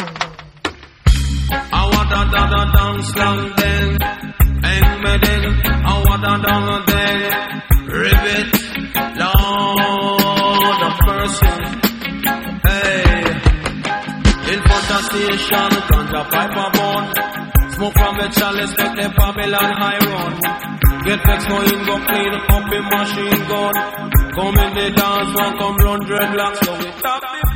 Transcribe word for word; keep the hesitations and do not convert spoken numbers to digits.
I want a da da down slang then, hang me then. I want a down a day, rivet, Lord of mercy. Hey, Infanta station, ganja pipe bone. Smoke from the chalice, make the Babylon high run. Get vexed, go in, go clean up the machine gun. Come in the dance, one come run dreadlocks, so we stop the